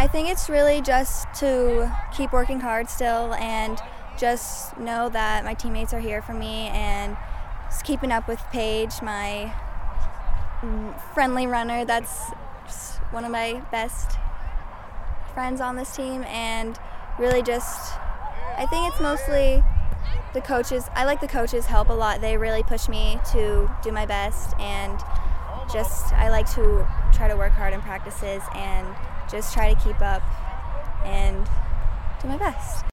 I think it's really just to keep working hard still and just know that my teammates are here for me, and just keeping up with Paige, my friendly runner. That's just one of my best friends on this team, and really just, I think it's mostly the coaches. I like the coaches help a lot. They really push me to do my best, and just I like to try to work hard in practices and just try to keep up and do my best.